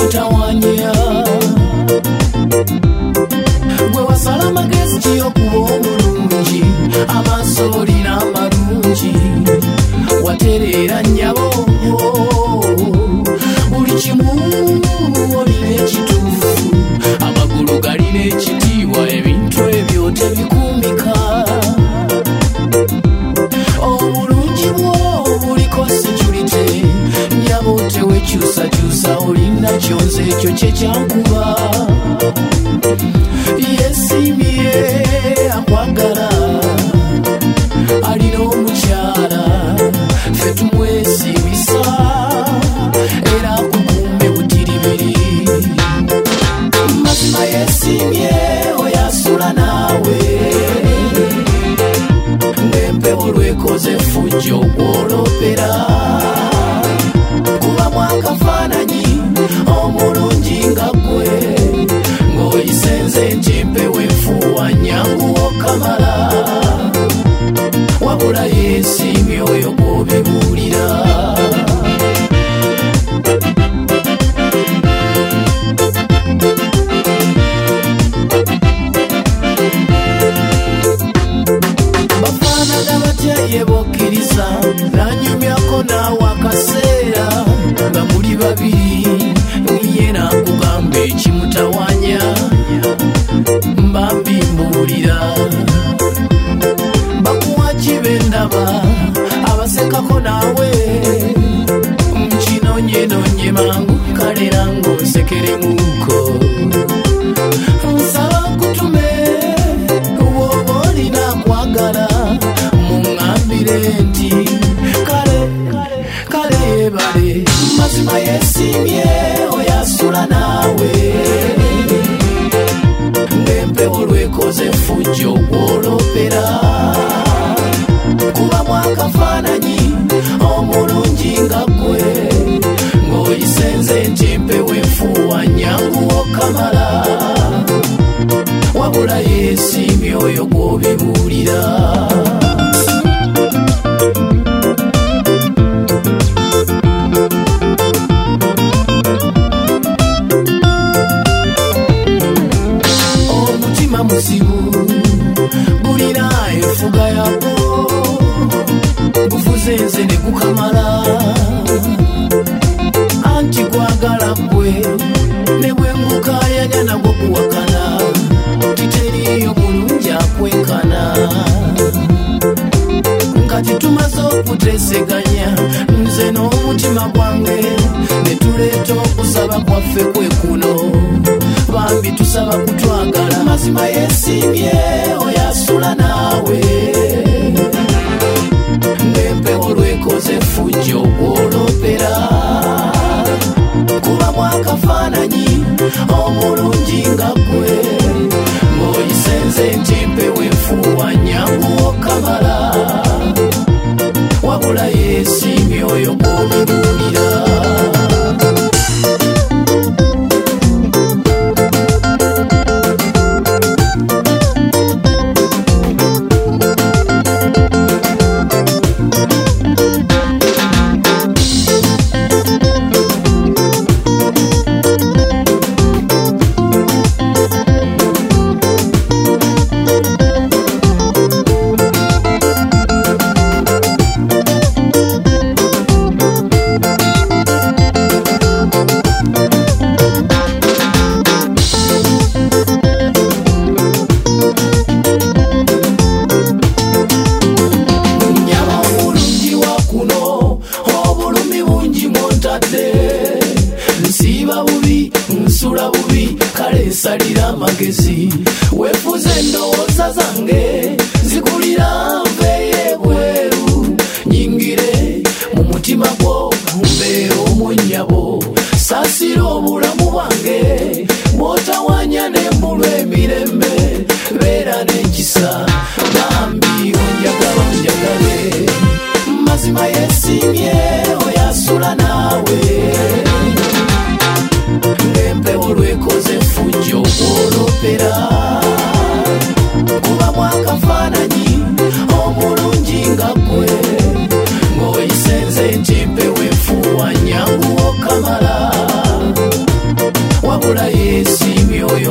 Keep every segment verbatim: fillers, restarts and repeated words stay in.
mutawanya gwe wasala amagezi kiyokuba omulungi amaaso olina amalungi waterera nnyabo buli kimu olina ekituufu amagulu galina ekitiibwa ebintu ebyo tebikumika obulungi bwo buliko security nnyabo tewekyusakyusa olina kyonze ekyo kyekyankuba yesimye akwagala alina omukyala ffe tumwesimisa era kukume butiribiri mazima yesimye oyasula naawe ng'empewo lwekoze fujjo gwolopera kuba mwakafaananyi omulungi nga gwe ng'oyisenze nti mpewo enfuuwa nyanguwo kamala wabula yesimye oyo gw'obibuulira bafaanaga batya ye bokkiriza nanyumyako naawe akaseera nga muli babiri ye nakugamba ekimutawanya mba mbimbuulira bakuwa kibe ndaba abasekako naawe nkinonyenonye mangu kalera ng'onsekeremuko nsaba nkutume woba olina kwagala muŋŋambire nti kale kale yebale mazima yesimye oyasula naawe ng'empewo lwekoze fujjo gwolopera kuba mwakafaananyi omulungi nga gwe ng'oyisenze nti mpewo enfuuwa nyanguwo kamala wabula yesimye oyo gw'obibuulira omutima muzibu gulina enfuga yagwo gufuze nze ne gukamala anti gwagala gwe ne bwe ngukayanya nagwo guwakana titeriyo mulungi akwenkana kati tumaze okuteeseganya nze n'omutima gwange ne tuleeta okusaba kwaffe kwe kuno bambi tusaba kutwagala mazima yesimye oyasula naawe ng'empewo lwekoze fujjo gwolopera kuba mwakafaananyi omulungi nga gwe ng'oyisenze nti mpewo enfuuwa nyanguwo kamala wabula yesimye oyo gw'obibuulira nsiiba bubi nsula bubi kale nsalira amagezi weefuze endowooza zange zikulira nveeyo ebweru nyingire mu mutima gwo mbeera omwennyabo saasira obulamu bwange bw'otawanya ne mbulwa emirembe beera n'ekisa bambi onjagala onjagale mazima yesimye oyasula naawe ng'empewo lwekoze fujjo gwolopera kuba mwakafaananyi omulungi nga gwe ng'oyisenze nti mpewo enfuuwa nyanguwo kamala okola yesimye oyo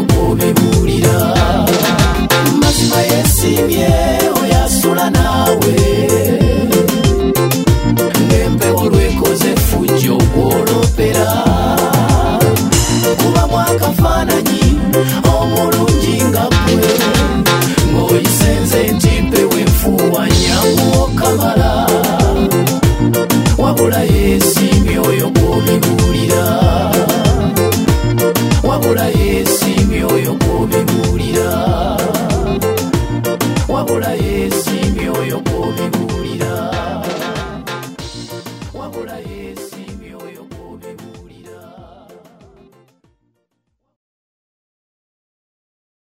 kubibulira mazima yesimye oyo asula nawe